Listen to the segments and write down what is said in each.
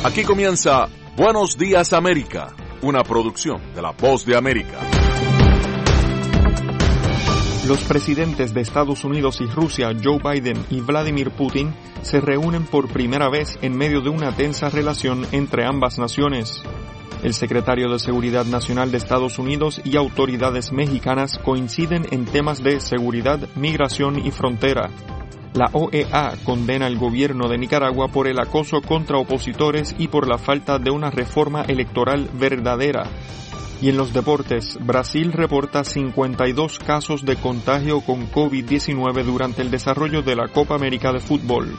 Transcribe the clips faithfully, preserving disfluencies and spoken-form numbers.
Aquí comienza Buenos Días América, una producción de La Voz de América. Los presidentes de Estados Unidos y Rusia, Joe Biden y Vladimir Putin, se reúnen por primera vez en medio de una tensa relación entre ambas naciones. El secretario de Seguridad Nacional de Estados Unidos y autoridades mexicanas coinciden en temas de seguridad, migración y frontera. La O E A condena al gobierno de Nicaragua por el acoso contra opositores y por la falta de una reforma electoral verdadera. Y en los deportes, Brasil reporta cincuenta y dos casos de contagio con COVID diecinueve durante el desarrollo de la Copa América de Fútbol.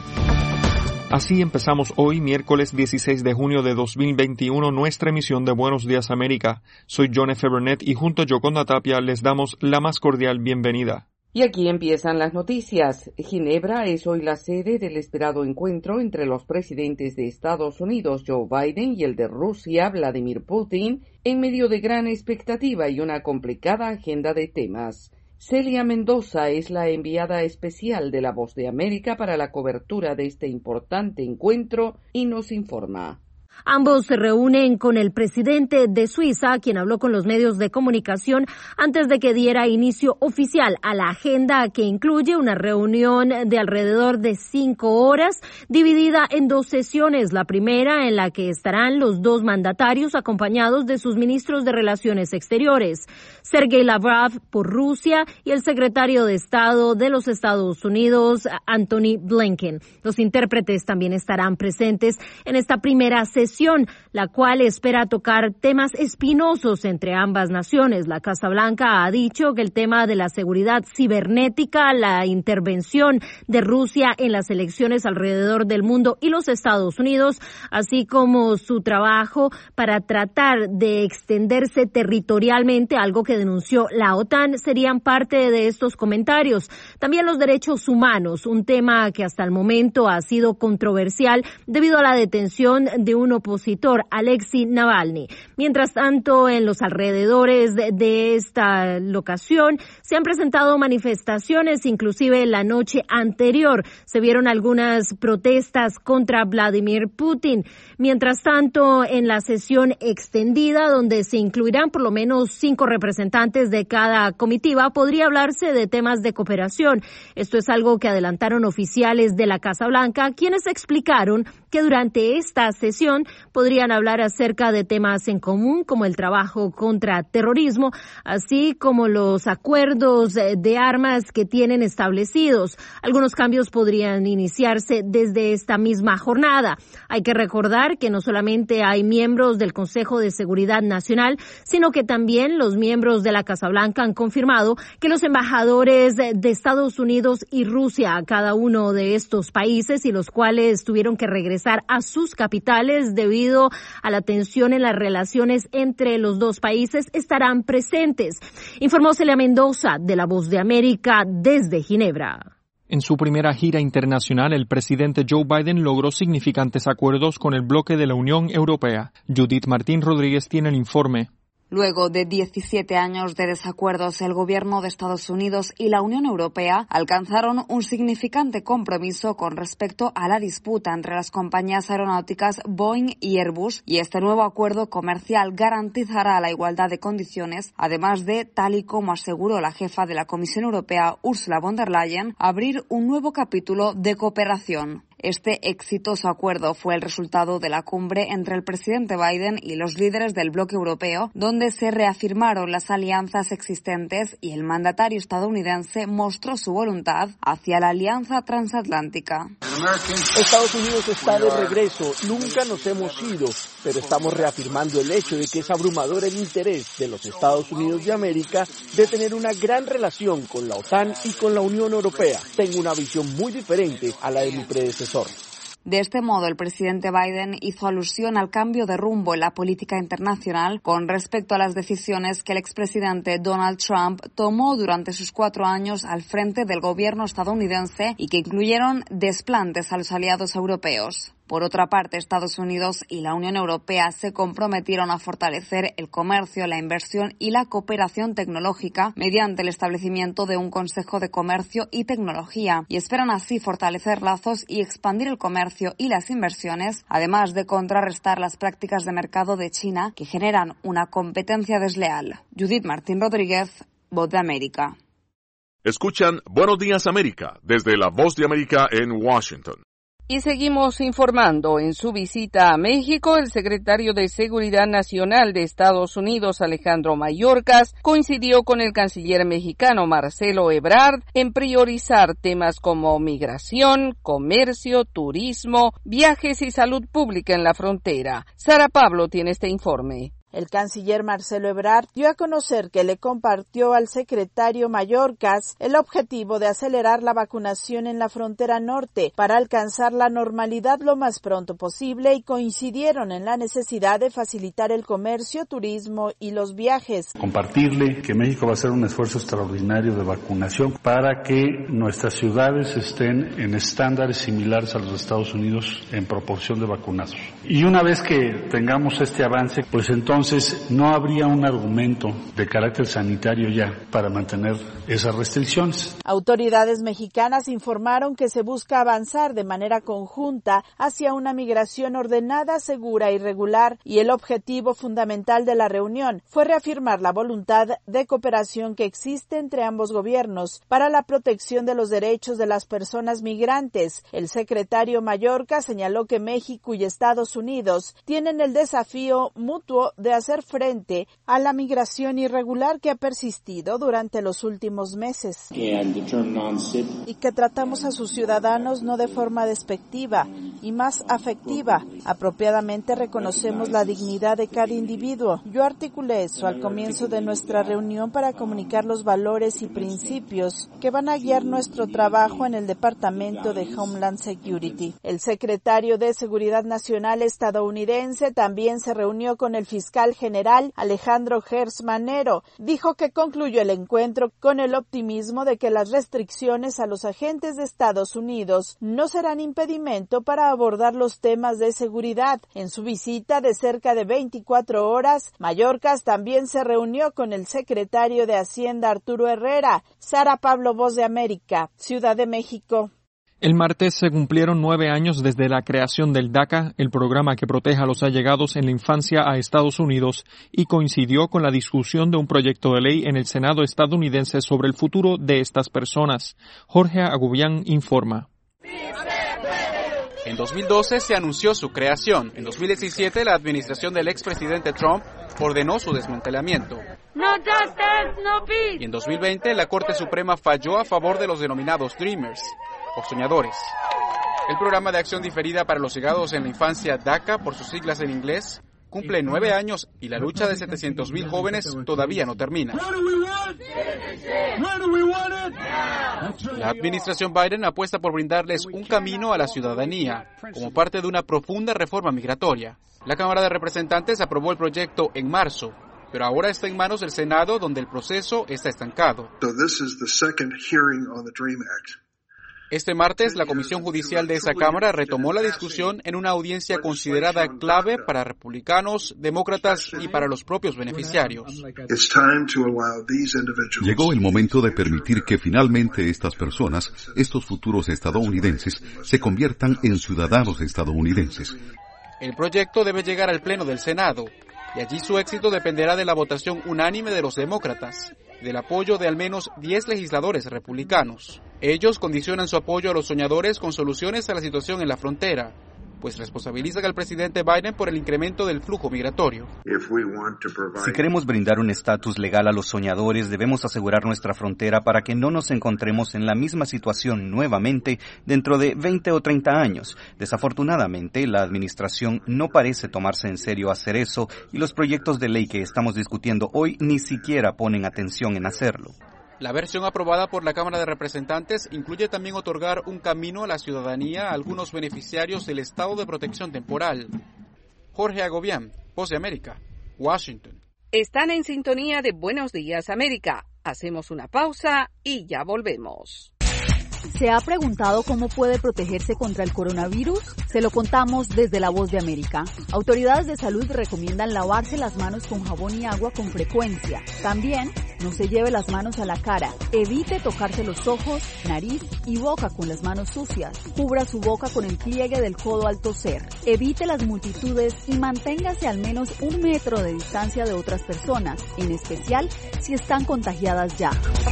Así empezamos hoy, miércoles dieciséis de junio de dos mil veintiuno, nuestra emisión de Buenos Días América. Soy John F. Burnett y junto a Yoconda Tapia les damos la más cordial bienvenida. Y aquí empiezan las noticias. Ginebra es hoy la sede del esperado encuentro entre los presidentes de Estados Unidos, Joe Biden, y el de Rusia, Vladimir Putin, en medio de gran expectativa y una complicada agenda de temas. Celia Mendoza es la enviada especial de La Voz de América para la cobertura de este importante encuentro y nos informa. Ambos se reúnen con el presidente de Suiza, quien habló con los medios de comunicación antes de que diera inicio oficial a la agenda, que incluye una reunión de alrededor de cinco horas, dividida en dos sesiones. La primera, en la que estarán los dos mandatarios acompañados de sus ministros de Relaciones Exteriores, Sergei Lavrov por Rusia y el secretario de Estado de los Estados Unidos, Antony Blinken. Los intérpretes también estarán presentes en esta primera sesión, la cual espera tocar temas espinosos entre ambas naciones. La Casa Blanca ha dicho que el tema de la seguridad cibernética, la intervención de Rusia en las elecciones alrededor del mundo y los Estados Unidos, así como su trabajo para tratar de extenderse territorialmente, algo que denunció la OTAN, serían parte de estos comentarios. También los derechos humanos, un tema que hasta el momento ha sido controversial debido a la detención de un opositor, Alexei Navalny. Mientras tanto, en los alrededores de, de esta locación se han presentado manifestaciones, inclusive la noche anterior se vieron algunas protestas contra Vladimir Putin. Mientras tanto, en la sesión extendida, donde se incluirán por lo menos cinco representantes de cada comitiva, podría hablarse de temas de cooperación. Esto es algo que adelantaron oficiales de la Casa Blanca, quienes explicaron que durante esta sesión podrían hablar acerca de temas en común como el trabajo contra terrorismo, así como los acuerdos de armas que tienen establecidos. Algunos cambios podrían iniciarse desde esta misma jornada. Hay que recordar que no solamente hay miembros del Consejo de Seguridad Nacional, sino que también los miembros de la Casa Blanca han confirmado que los embajadores de Estados Unidos y Rusia a cada uno de estos países, y los cuales tuvieron que regresar a sus capitales debido a la tensión en las relaciones entre los dos países, estarán presentes. Informó Celia Mendoza de La Voz de América desde Ginebra. En su primera gira internacional, el presidente Joe Biden logró significantes acuerdos con el bloque de la Unión Europea. Judith Martín Rodríguez tiene el informe. Luego de diecisiete años de desacuerdos, el gobierno de Estados Unidos y la Unión Europea alcanzaron un significante compromiso con respecto a la disputa entre las compañías aeronáuticas Boeing y Airbus, y este nuevo acuerdo comercial garantizará la igualdad de condiciones, además de, tal y como aseguró la jefa de la Comisión Europea, Ursula von der Leyen, abrir un nuevo capítulo de cooperación. Este exitoso acuerdo fue el resultado de la cumbre entre el presidente Biden y los líderes del bloque europeo, donde se reafirmaron las alianzas existentes y el mandatario estadounidense mostró su voluntad hacia la alianza transatlántica. Estados Unidos está de regreso, nunca nos hemos ido, pero estamos reafirmando el hecho de que es abrumador el interés de los Estados Unidos de América de tener una gran relación con la OTAN y con la Unión Europea. Tengo una visión muy diferente a la de mi predecesor. De este modo, el presidente Biden hizo alusión al cambio de rumbo en la política internacional con respecto a las decisiones que el expresidente Donald Trump tomó durante sus cuatro años al frente del gobierno estadounidense y que incluyeron desplantes a los aliados europeos. Por otra parte, Estados Unidos y la Unión Europea se comprometieron a fortalecer el comercio, la inversión y la cooperación tecnológica mediante el establecimiento de un Consejo de Comercio y Tecnología y esperan así fortalecer lazos y expandir el comercio y las inversiones, además de contrarrestar las prácticas de mercado de China que generan una competencia desleal. Judith Martín Rodríguez, Voz de América. Escuchan Buenos Días América desde la Voz de América en Washington. Y seguimos informando. En su visita a México, el secretario de Seguridad Nacional de Estados Unidos, Alejandro Mayorkas, coincidió con el canciller mexicano Marcelo Ebrard en priorizar temas como migración, comercio, turismo, viajes y salud pública en la frontera. Sara Pablo tiene este informe. El canciller Marcelo Ebrard dio a conocer que le compartió al secretario Mayorkas el objetivo de acelerar la vacunación en la frontera norte para alcanzar la normalidad lo más pronto posible y coincidieron en la necesidad de facilitar el comercio, turismo y los viajes. Compartirle que México va a hacer un esfuerzo extraordinario de vacunación para que nuestras ciudades estén en estándares similares a los de Estados Unidos en proporción de vacunados. Y una vez que tengamos este avance, pues entonces Entonces, no habría un argumento de carácter sanitario ya para mantener esas restricciones. Autoridades mexicanas informaron que se busca avanzar de manera conjunta hacia una migración ordenada, segura y regular, y el objetivo fundamental de la reunión fue reafirmar la voluntad de cooperación que existe entre ambos gobiernos para la protección de los derechos de las personas migrantes. El secretario Mayorkas señaló que México y Estados Unidos tienen el desafío mutuo de de hacer frente a la migración irregular que ha persistido durante los últimos meses y que tratamos a sus ciudadanos no de forma despectiva y más afectiva. Apropiadamente reconocemos la dignidad de cada individuo. Yo articulé eso al comienzo de nuestra reunión para comunicar los valores y principios que van a guiar nuestro trabajo en el Departamento de Homeland Security. El secretario de Seguridad Nacional estadounidense también se reunió con el fiscal general Alejandro Gertz Manero. Dijo que concluyó el encuentro con el optimismo de que las restricciones a los agentes de Estados Unidos no serán impedimento para abordar los temas de seguridad. En su visita de cerca de veinticuatro horas, Mayorkas también se reunió con el secretario de Hacienda Arturo Herrera. Sara Pablo, Voz de América, Ciudad de México. El martes se cumplieron nueve años desde la creación del DACA, el programa que protege a los allegados en la infancia a Estados Unidos, y coincidió con la discusión de un proyecto de ley en el Senado estadounidense sobre el futuro de estas personas. Jorge Agubián informa. En dos mil doce se anunció su creación. En dos mil diecisiete la administración del expresidente Trump ordenó su desmantelamiento. No justice, no peace. Y en dos mil veinte la Corte Suprema falló a favor de los denominados Dreamers, o soñadores. El programa de acción diferida para los llegados en la infancia DACA, por sus siglas en inglés, cumple nueve años y la lucha de setecientos mil jóvenes todavía no termina. La administración Biden apuesta por brindarles un camino a la ciudadanía, como parte de una profunda reforma migratoria. La Cámara de Representantes aprobó el proyecto en marzo, pero ahora está en manos del Senado, donde el proceso está estancado. Este martes, la Comisión Judicial de esa Cámara retomó la discusión en una audiencia considerada clave para republicanos, demócratas y para los propios beneficiarios. Llegó el momento de permitir que finalmente estas personas, estos futuros estadounidenses, se conviertan en ciudadanos estadounidenses. El proyecto debe llegar al Pleno del Senado, y allí su éxito dependerá de la votación unánime de los demócratas, del apoyo de al menos diez legisladores republicanos. Ellos condicionan su apoyo a los soñadores con soluciones a la situación en la frontera, pues responsabilizan al presidente Biden por el incremento del flujo migratorio. Si queremos brindar un estatus legal a los soñadores, debemos asegurar nuestra frontera para que no nos encontremos en la misma situación nuevamente dentro de veinte o treinta años. Desafortunadamente, la administración no parece tomarse en serio hacer eso y los proyectos de ley que estamos discutiendo hoy ni siquiera ponen atención en hacerlo. La versión aprobada por la Cámara de Representantes incluye también otorgar un camino a la ciudadanía a algunos beneficiarios del estado de protección temporal. Jorge Agobián, Voz de América, Washington. Están en sintonía de Buenos Días América. Hacemos una pausa y ya volvemos. ¿Se ha preguntado cómo puede protegerse contra el coronavirus? Se lo contamos desde La Voz de América. Autoridades de salud recomiendan lavarse las manos con jabón y agua con frecuencia. También, no se lleve las manos a la cara. Evite tocarse los ojos, nariz y boca con las manos sucias. Cubra su boca con el pliegue del codo al toser. Evite las multitudes y manténgase al menos un metro de distancia de otras personas, en especial si están contagiadas ya.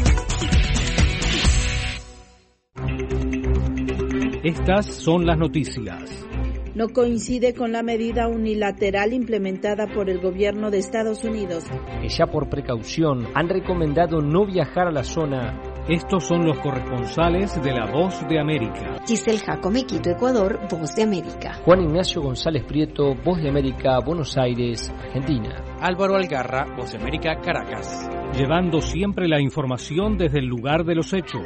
Estas son las noticias. No coincide con la medida unilateral implementada por el gobierno de Estados Unidos. Que ya por precaución han recomendado no viajar a la zona. Estos son los corresponsales de La Voz de América. Giselle Jacome, Quito, Ecuador, Voz de América. Juan Ignacio González Prieto, Voz de América, Buenos Aires, Argentina. Álvaro Algarra, Voz de América, Caracas. Llevando siempre la información desde el lugar de los hechos.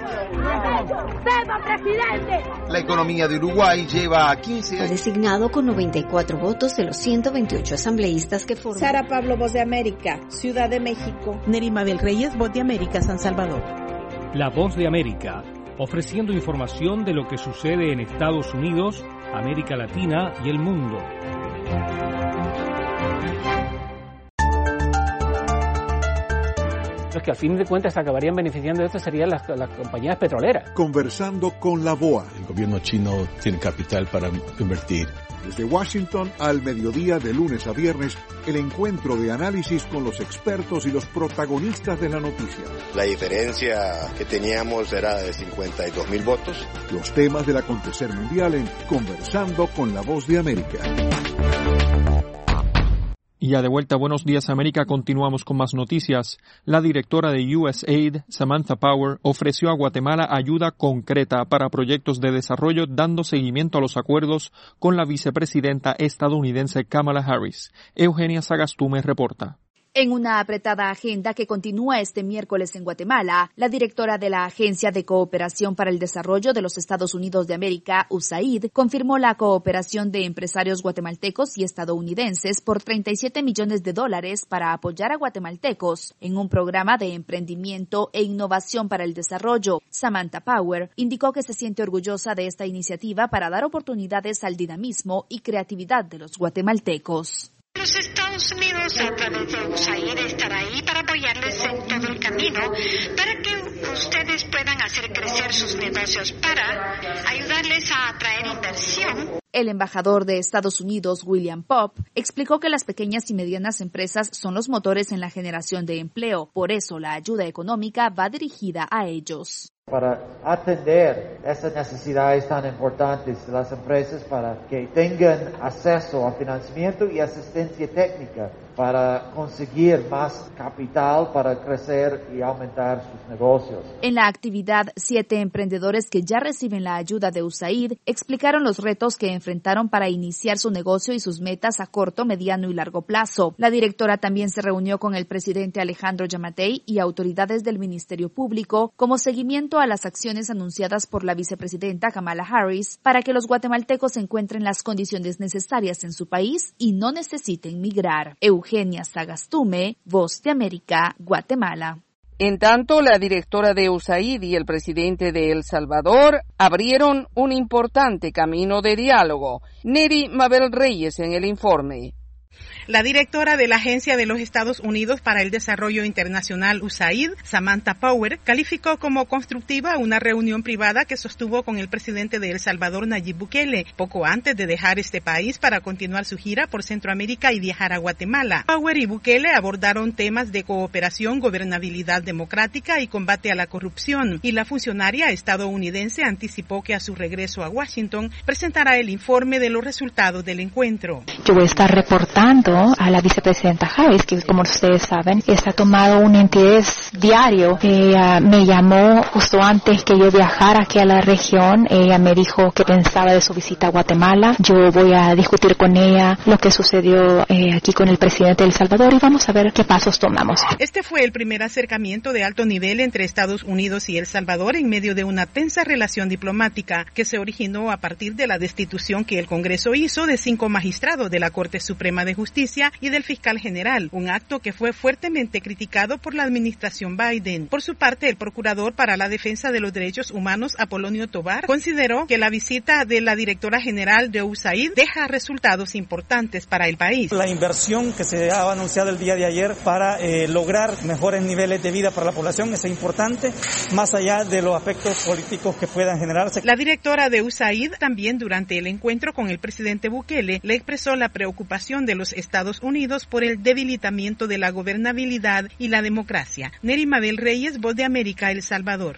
La economía de Uruguay lleva quince años. Fue designado con noventa y cuatro votos de los ciento veintiocho asambleístas que forman. Sara Pablo, Voz de América, Ciudad de México. Neri Mabel Reyes, Voz de América, San Salvador. La Voz de América, ofreciendo información de lo que sucede en Estados Unidos, América Latina y el mundo. Los que al fin de cuentas acabarían beneficiando de esto serían las, las compañías petroleras. Conversando con la B O A. El gobierno chino tiene capital para invertir. Desde Washington al mediodía de lunes a viernes, el encuentro de análisis con los expertos y los protagonistas de la noticia. La diferencia que teníamos era de cincuenta y dos mil votos. Los temas del acontecer mundial en Conversando con la Voz de América. Y ya de vuelta, Buenos Días América, continuamos con más noticias. La directora de U S A I D, Samantha Power, ofreció a Guatemala ayuda concreta para proyectos de desarrollo, dando seguimiento a los acuerdos con la vicepresidenta estadounidense Kamala Harris. Eugenia Sagastume reporta. En una apretada agenda que continúa este miércoles en Guatemala, la directora de la Agencia de Cooperación para el Desarrollo de los Estados Unidos de América, U S A I D, confirmó la cooperación de empresarios guatemaltecos y estadounidenses por treinta y siete millones de dólares para apoyar a guatemaltecos en un programa de emprendimiento e innovación para el desarrollo. Samantha Power indicó que se siente orgullosa de esta iniciativa para dar oportunidades al dinamismo y creatividad de los guatemaltecos. Los Estados Unidos, a través de U S A I D, estará ahí para apoyarles en todo el camino, para que ustedes puedan hacer crecer sus negocios, para ayudarles a atraer inversión. El embajador de Estados Unidos, William Popp, explicó que las pequeñas y medianas empresas son los motores en la generación de empleo. Por eso, la ayuda económica va dirigida a ellos. Para atender esas necesidades tan importantes de las empresas, para que tengan acceso a financiamiento y asistencia técnica, para conseguir más capital para crecer y aumentar sus negocios. En la actividad, siete emprendedores que ya reciben la ayuda de U S A I D explicaron los retos que enfrentaron para iniciar su negocio y sus metas a corto, mediano y largo plazo. La directora también se reunió con el presidente Alejandro Yamatei y autoridades del Ministerio Público como seguimiento a las acciones anunciadas por la vicepresidenta Kamala Harris para que los guatemaltecos encuentren las condiciones necesarias en su país y no necesiten migrar. Eugenia Sagastume, Voz de América, Guatemala. En tanto, la directora de U S A I D y el presidente de El Salvador abrieron un importante camino de diálogo. Neri Mabel Reyes en el informe. La directora de la Agencia de los Estados Unidos para el Desarrollo Internacional U S A I D, Samantha Power, calificó como constructiva una reunión privada que sostuvo con el presidente de El Salvador, Nayib Bukele, poco antes de dejar este país para continuar su gira por Centroamérica y viajar a Guatemala. Power y Bukele abordaron temas de cooperación, gobernabilidad democrática y combate a la corrupción, y la funcionaria estadounidense anticipó que a su regreso a Washington presentará el informe de los resultados del encuentro. Yo voy a estar reportando a la vicepresidenta Harris, que como ustedes saben, está tomado un interés diario. Ella me llamó justo antes que yo viajara aquí a la región. Ella me dijo que pensaba de su visita a Guatemala. Yo voy a discutir con ella lo que sucedió eh, aquí con el presidente de El Salvador y vamos a ver qué pasos tomamos. Este fue el primer acercamiento de alto nivel entre Estados Unidos y El Salvador en medio de una tensa relación diplomática que se originó a partir de la destitución que el Congreso hizo de cinco magistrados de la Corte Suprema de de Justicia y del fiscal general, un acto que fue fuertemente criticado por la administración Biden. Por su parte, el procurador para la defensa de los derechos humanos, Apolonio Tobar, consideró que la visita de la directora general de U S A I D deja resultados importantes para el país. La inversión que se ha anunciado el día de ayer para eh, lograr mejores niveles de vida para la población es importante, más allá de los aspectos políticos que puedan generarse. La directora de U S A I D también durante el encuentro con el presidente Bukele le expresó la preocupación de los Estados Unidos por el debilitamiento de la gobernabilidad y la democracia. Neri Mabel Reyes, Voz de América, El Salvador.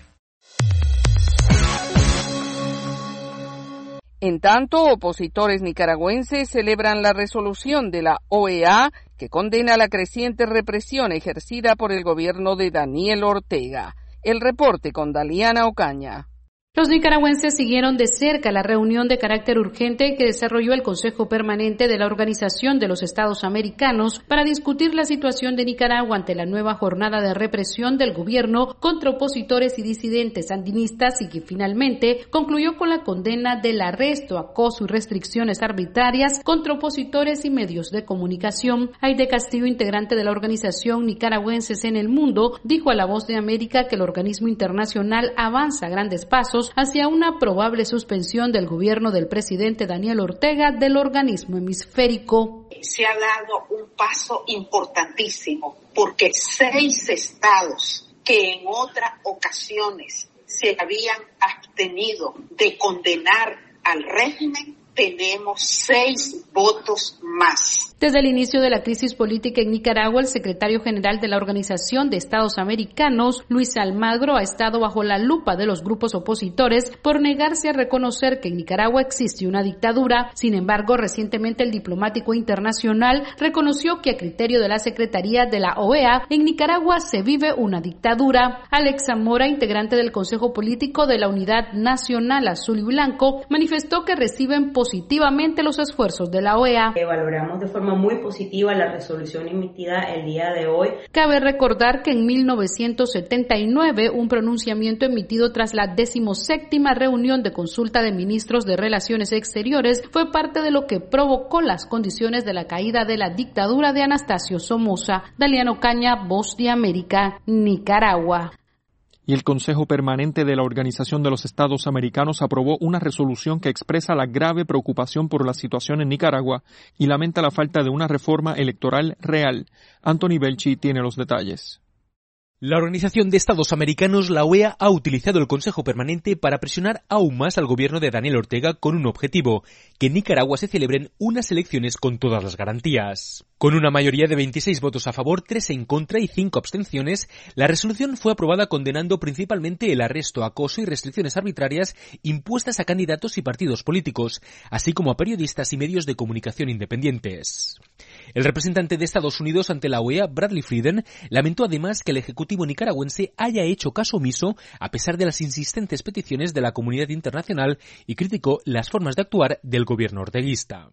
En tanto, opositores nicaragüenses celebran la resolución de la O E A que condena la creciente represión ejercida por el gobierno de Daniel Ortega. El reporte con Daliana Ocaña. Los nicaragüenses siguieron de cerca la reunión de carácter urgente que desarrolló el Consejo Permanente de la Organización de los Estados Americanos para discutir la situación de Nicaragua ante la nueva jornada de represión del gobierno contra opositores y disidentes sandinistas y que finalmente concluyó con la condena del arresto, acoso y restricciones arbitrarias contra opositores y medios de comunicación. Aide Castillo, integrante de la organización Nicaragüenses en el Mundo, dijo a La Voz de América que el organismo internacional avanza a grandes pasos hacia una probable suspensión del gobierno del presidente Daniel Ortega del organismo hemisférico. Se ha dado un paso importantísimo porque seis estados que en otras ocasiones se habían abstenido de condenar al régimen, tenemos seis votos más. Desde el inicio de la crisis política en Nicaragua, el secretario general de la Organización de Estados Americanos, Luis Almagro, ha estado bajo la lupa de los grupos opositores por negarse a reconocer que en Nicaragua existe una dictadura. Sin embargo, recientemente el diplomático internacional reconoció que a criterio de la Secretaría de la O E A, en Nicaragua se vive una dictadura. Alex Zamora, integrante del Consejo Político de la Unidad Nacional Azul y Blanco, manifestó que reciben positivamente los esfuerzos de la O E A. Valoramos de forma muy positiva la resolución emitida el día de hoy. Cabe recordar que en mil novecientos setenta y nueve un pronunciamiento emitido tras la decimoséptima reunión de consulta de ministros de Relaciones Exteriores fue parte de lo que provocó las condiciones de la caída de la dictadura de Anastasio Somoza. Daliana Ocaña, Voz de América, Nicaragua. Y el Consejo Permanente de la Organización de los Estados Americanos aprobó una resolución que expresa la grave preocupación por la situación en Nicaragua y lamenta la falta de una reforma electoral real. Anthony Belchi tiene los detalles. La Organización de Estados Americanos, la O E A, ha utilizado el Consejo Permanente para presionar aún más al gobierno de Daniel Ortega con un objetivo: que en Nicaragua se celebren unas elecciones con todas las garantías. Con una mayoría de veintiséis votos a favor, tres en contra y cinco abstenciones, la resolución fue aprobada condenando principalmente el arresto, acoso y restricciones arbitrarias impuestas a candidatos y partidos políticos, así como a periodistas y medios de comunicación independientes. El representante de Estados Unidos ante la O E A, Bradley Frieden, lamentó además que el Ejecutivo nicaragüense haya hecho caso omiso a pesar de las insistentes peticiones de la comunidad internacional y criticó las formas de actuar del gobierno orteguista.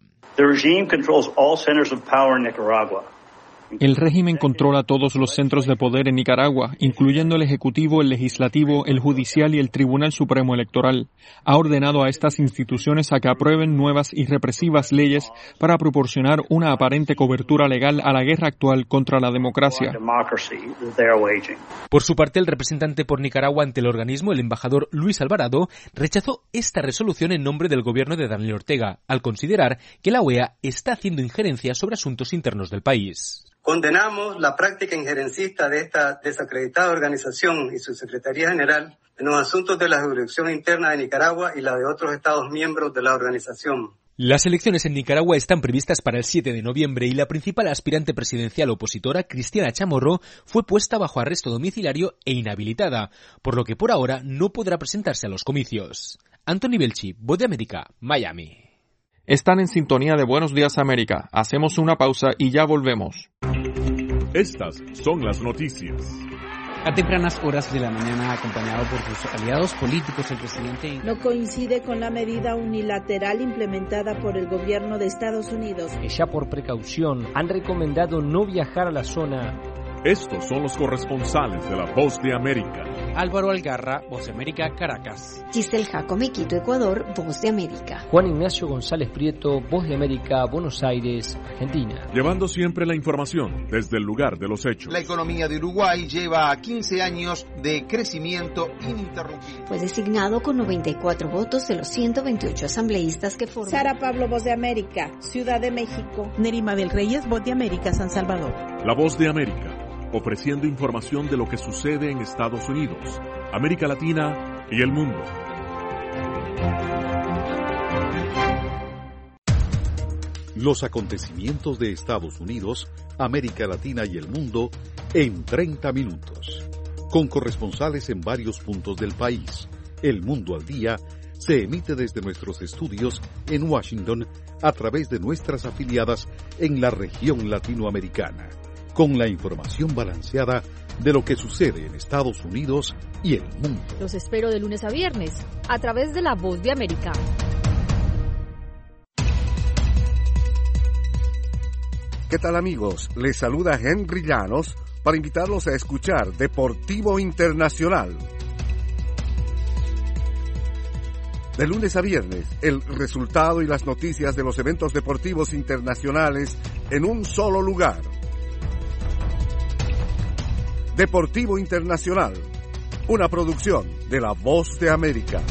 El régimen controla todos los centros de poder en Nicaragua, incluyendo el Ejecutivo, el Legislativo, el Judicial y el Tribunal Supremo Electoral. Ha ordenado a estas instituciones a que aprueben nuevas y represivas leyes para proporcionar una aparente cobertura legal a la guerra actual contra la democracia. Por su parte, el representante por Nicaragua ante el organismo, el embajador Luis Alvarado, rechazó esta resolución en nombre del gobierno de Daniel Ortega, al considerar que la O E A está haciendo injerencia sobre asuntos internos del país. Condenamos la práctica injerencista de esta desacreditada organización y su Secretaría General en los asuntos de la jurisdicción interna de Nicaragua y la de otros Estados miembros de la organización. Las elecciones en Nicaragua están previstas para el siete de noviembre y la principal aspirante presidencial opositora, Cristiana Chamorro, fue puesta bajo arresto domiciliario e inhabilitada, por lo que por ahora no podrá presentarse a los comicios. Anthony Belchi, Voz de América, Miami. Están en sintonía de Buenos Días América. Hacemos una pausa y ya volvemos. Estas son las noticias. A tempranas horas de la mañana, acompañado por sus aliados políticos, el presidente... No coincide con la medida unilateral implementada por el gobierno de Estados Unidos. Ya por precaución, han recomendado no viajar a la zona. Estos son los corresponsales de La Voz de América. Álvaro Algarra, Voz de América, Caracas. Giselle Jacome, Quito, Ecuador, Voz de América. Juan Ignacio González Prieto, Voz de América, Buenos Aires, Argentina. Llevando siempre la información desde el lugar de los hechos. La economía de Uruguay lleva quince años de crecimiento ininterrumpido. Fue designado con noventa y cuatro votos de los ciento veintiocho asambleístas que forman. Sara Pablo, Voz de América, Ciudad de México. Nerima del Reyes, Voz de América, San Salvador. La Voz de América, ofreciendo información de lo que sucede en Estados Unidos, América Latina y el mundo. Los acontecimientos de Estados Unidos, América Latina y el mundo en treinta minutos. Con corresponsales en varios puntos del país. El Mundo al Día se emite desde nuestros estudios en Washington a través de nuestras afiliadas en la región latinoamericana, con la información balanceada de lo que sucede en Estados Unidos y el mundo. Los espero de lunes a viernes, a través de La Voz de América. ¿Qué tal, amigos? Les saluda Henry Llanos para invitarlos a escuchar Deportivo Internacional. De lunes a viernes, el resultado y las noticias de los eventos deportivos internacionales en un solo lugar. Deportivo Internacional, una producción de La Voz de América.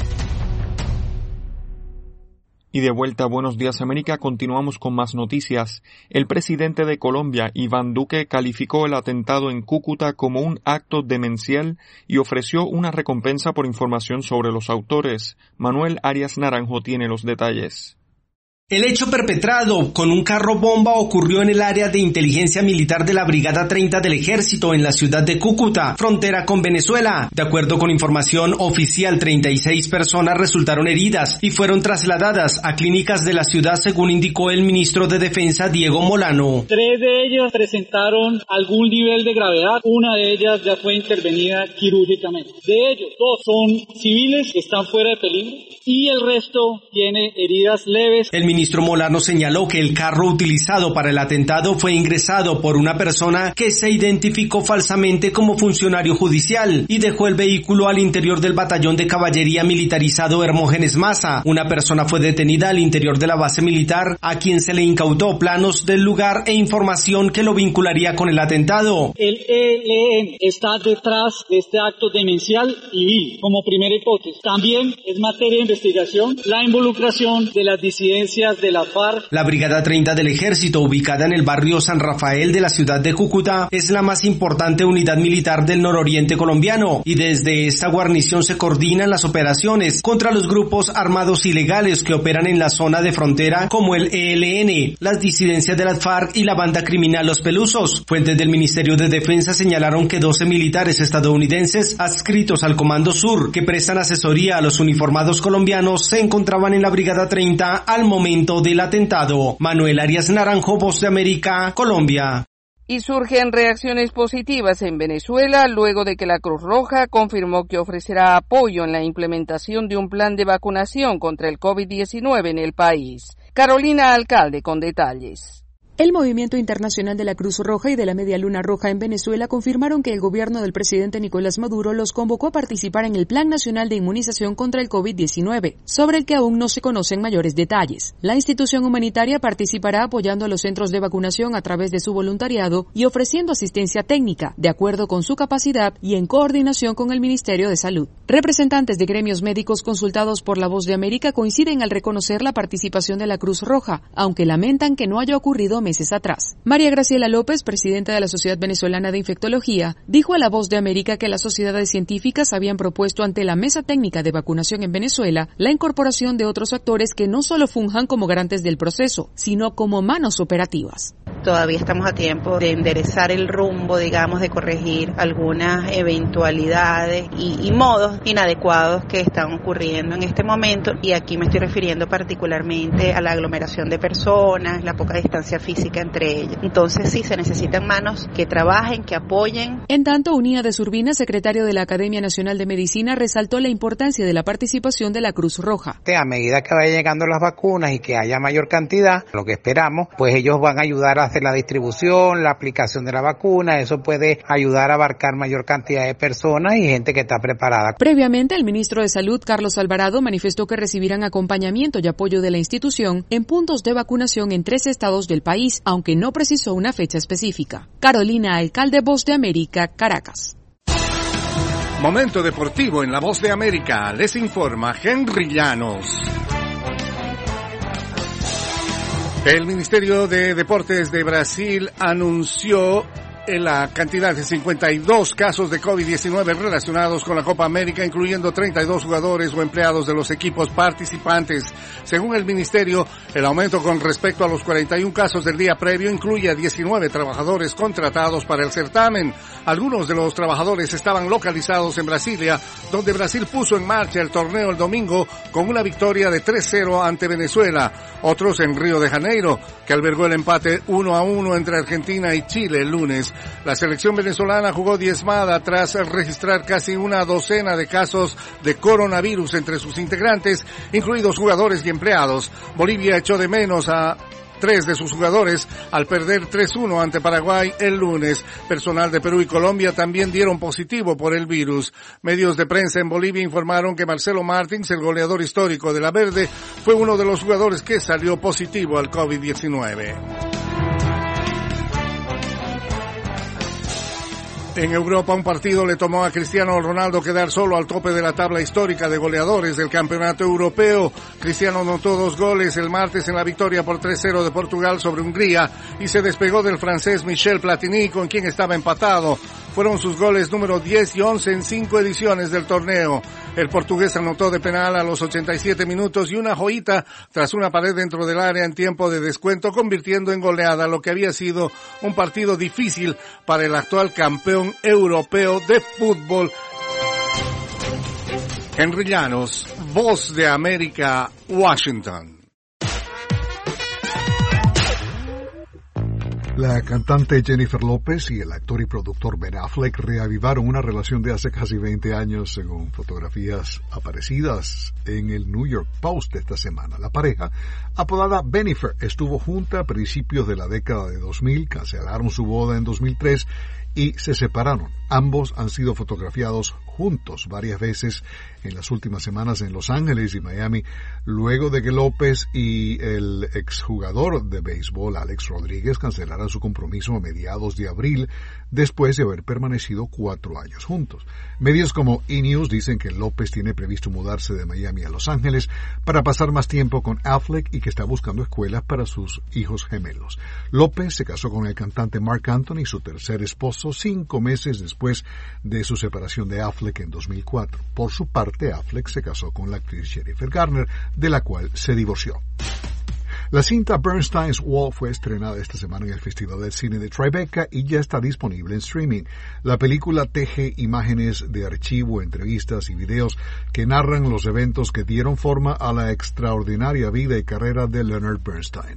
Y de vuelta a Buenos Días América, continuamos con más noticias. El presidente de Colombia, Iván Duque, calificó el atentado en Cúcuta como un acto demencial y ofreció una recompensa por información sobre los autores. Manuel Arias Naranjo tiene los detalles. El hecho perpetrado con un carro bomba ocurrió en el área de inteligencia militar de la Brigada treinta del Ejército en la ciudad de Cúcuta, frontera con Venezuela. De acuerdo con información oficial, treinta y seis personas resultaron heridas y fueron trasladadas a clínicas de la ciudad, según indicó el ministro de Defensa, Diego Molano. Tres de ellas presentaron algún nivel de gravedad, una de ellas ya fue intervenida quirúrgicamente. De ellos, dos son civiles que están fuera de peligro y el resto tiene heridas leves. El ministro Molano señaló que el carro utilizado para el atentado fue ingresado por una persona que se identificó falsamente como funcionario judicial y dejó el vehículo al interior del batallón de caballería militarizado Hermógenes Maza. Una persona fue detenida al interior de la base militar, a quien se le incautó planos del lugar e información que lo vincularía con el atentado. El E L N está detrás de este acto demencial y vil, como primera hipótesis. También es materia de investigación la involucración de las disidencias de la FARC. La Brigada treinta del Ejército, ubicada en el barrio San Rafael de la ciudad de Cúcuta, es la más importante unidad militar del nororiente colombiano y desde esta guarnición se coordinan las operaciones contra los grupos armados ilegales que operan en la zona de frontera, como el E L N, las disidencias de la FARC y la banda criminal Los Pelusos. Fuentes del Ministerio de Defensa señalaron que doce militares estadounidenses adscritos al Comando Sur, que prestan asesoría a los uniformados colombianos, se encontraban en la Brigada treinta al momento del atentado. Manuel Arias Naranjo, Voz de América, Colombia. Y surgen reacciones positivas en Venezuela luego de que la Cruz Roja confirmó que ofrecerá apoyo en la implementación de un plan de vacunación contra el COVID diecinueve en el país. Carolina Alcalde con detalles. El Movimiento Internacional de la Cruz Roja y de la Media Luna Roja en Venezuela confirmaron que el gobierno del presidente Nicolás Maduro los convocó a participar en el Plan Nacional de Inmunización contra el COVID diecinueve, sobre el que aún no se conocen mayores detalles. La institución humanitaria participará apoyando a los centros de vacunación a través de su voluntariado y ofreciendo asistencia técnica, de acuerdo con su capacidad y en coordinación con el Ministerio de Salud. Representantes de gremios médicos consultados por La Voz de América coinciden al reconocer la participación de la Cruz Roja, aunque lamentan que no haya ocurrido meses atrás. María Graciela López, presidenta de la Sociedad Venezolana de Infectología, dijo a La Voz de América que las sociedades científicas habían propuesto ante la Mesa Técnica de Vacunación en Venezuela la incorporación de otros actores que no solo funjan como garantes del proceso, sino como manos operativas. Todavía estamos a tiempo de enderezar el rumbo, digamos, de corregir algunas eventualidades y, y modos inadecuados que están ocurriendo en este momento, y aquí me estoy refiriendo particularmente a la aglomeración de personas, la poca distancia física entre ellas. Entonces sí, se necesitan manos que trabajen, que apoyen. En tanto, Unía de Zurbina, secretario de la Academia Nacional de Medicina, resaltó la importancia de la participación de la Cruz Roja. A medida que vayan llegando las vacunas y que haya mayor cantidad, lo que esperamos, pues ellos van a ayudar a hacer la distribución, la aplicación de la vacuna. Eso puede ayudar a abarcar mayor cantidad de personas y gente que está preparada. Previamente, el ministro de Salud, Carlos Alvarado, manifestó que recibirán acompañamiento y apoyo de la institución en puntos de vacunación en tres estados del país, aunque no precisó una fecha específica. Carolina Alcalde, Voz de América, Caracas. Momento deportivo en la Voz de América. Les informa Henry Llanos. El Ministerio de Deportes de Brasil anunció la cantidad de cincuenta y dos casos de COVID diecinueve relacionados con la Copa América, incluyendo treinta y dos jugadores o empleados de los equipos participantes. Según el ministerio, el aumento con respecto a los cuarenta y un casos del día previo incluye a diecinueve trabajadores contratados para el certamen. Algunos de los trabajadores estaban localizados en Brasilia, donde Brasil puso en marcha el torneo el domingo con una victoria de tres cero ante Venezuela. Otros en Río de Janeiro, que albergó el empate uno a uno entre Argentina y Chile el lunes. La selección venezolana jugó diezmada tras registrar casi una docena de casos de coronavirus entre sus integrantes, incluidos jugadores y empleados. Bolivia echó de menos a tres de sus jugadores al perder tres uno ante Paraguay el lunes. Personal de Perú y Colombia también dieron positivo por el virus. Medios de prensa en Bolivia informaron que Marcelo Martins, el goleador histórico de la Verde, fue uno de los jugadores que salió positivo al COVID diecinueve. En Europa, un partido le tomó a Cristiano Ronaldo quedar solo al tope de la tabla histórica de goleadores del campeonato europeo. Cristiano anotó dos goles el martes en la victoria por tres cero de Portugal sobre Hungría y se despegó del francés Michel Platini, con quien estaba empatado. Fueron sus goles número diez y once en cinco ediciones del torneo. El portugués anotó de penal a los ochenta y siete minutos y una joyita tras una pared dentro del área en tiempo de descuento, convirtiendo en goleada lo que había sido un partido difícil para el actual campeón europeo de fútbol. Henry Llanos, Voz de América, Washington. La cantante Jennifer López y el actor y productor Ben Affleck reavivaron una relación de hace casi veinte años, según fotografías aparecidas en el New York Post esta semana. La pareja, apodada Bennifer, estuvo junta a principios de la década de dos mil, cancelaron su boda en dos mil tres y se separaron. Ambos han sido fotografiados juntos varias veces en las últimas semanas en Los Ángeles y Miami, luego de que López y el exjugador de béisbol Alex Rodríguez cancelaran su compromiso a mediados de abril, después de haber permanecido cuatro años juntos. Medios como E! News dicen que López tiene previsto mudarse de Miami a Los Ángeles para pasar más tiempo con Affleck y que está buscando escuelas para sus hijos gemelos. López se casó con el cantante Marc Anthony, su tercer esposo, cinco meses después de su separación de Affleck en dos mil cuatro. Por su parte, Affleck se casó con la actriz Jennifer Garner, de la cual se divorció. La cinta Bernstein's Wall fue estrenada esta semana en el Festival del Cine de Tribeca y ya está disponible en streaming. La película teje imágenes de archivo, entrevistas y videos que narran los eventos que dieron forma a la extraordinaria vida y carrera de Leonard Bernstein.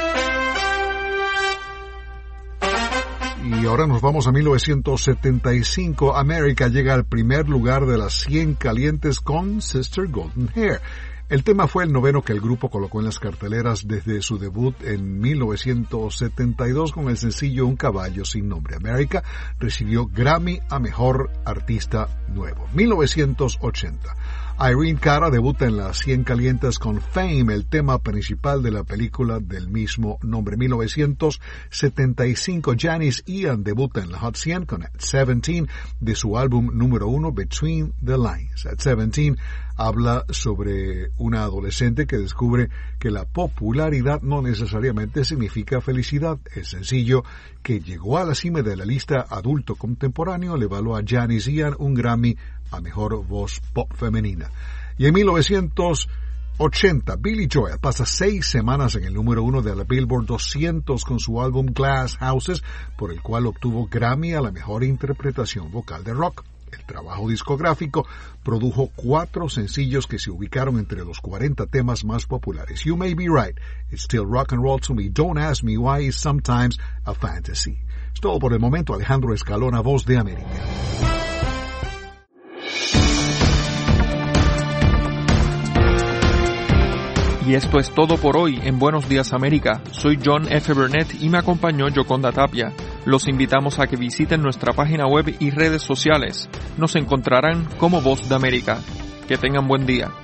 Y ahora nos vamos a mil novecientos setenta y cinco. América llega al primer lugar de las cien calientes con Sister Golden Hair. El tema fue el noveno que el grupo colocó en las carteleras desde su debut en mil novecientos setenta y dos con el sencillo Un caballo sin nombre. América recibió Grammy a Mejor Artista Nuevo. mil novecientos ochenta. Irene Cara debuta en las cien calientes con Fame, el tema principal de la película del mismo nombre. mil novecientos setenta y cinco, Janis Ian debuta en la Hot cien con At seventeen de su álbum número uno, Between the Lines. At seventeen habla sobre una adolescente que descubre que la popularidad no necesariamente significa felicidad. El sencillo, que llegó a la cima de la lista adulto contemporáneo, le valió a Janis Ian un Grammy a Mejor Voz Pop Femenina. Y en mil novecientos ochenta, Billy Joel pasa seis semanas en el número uno de la Billboard doscientos con su álbum Glass Houses, por el cual obtuvo Grammy a la mejor interpretación vocal de rock. El trabajo discográfico produjo cuatro sencillos que se ubicaron entre los cuarenta temas más populares. You May Be Right, It's Still Rock and Roll to Me, Don't Ask Me Why It's Sometimes a Fantasy. Es todo por el momento. Alejandro Escalona, Voz de América. Y esto es todo por hoy en Buenos Días América. Soy John F. Burnett y me acompañó Yoconda Tapia. Los invitamos a que visiten nuestra página web y redes sociales. Nos encontrarán como Voz de América. Que tengan buen día.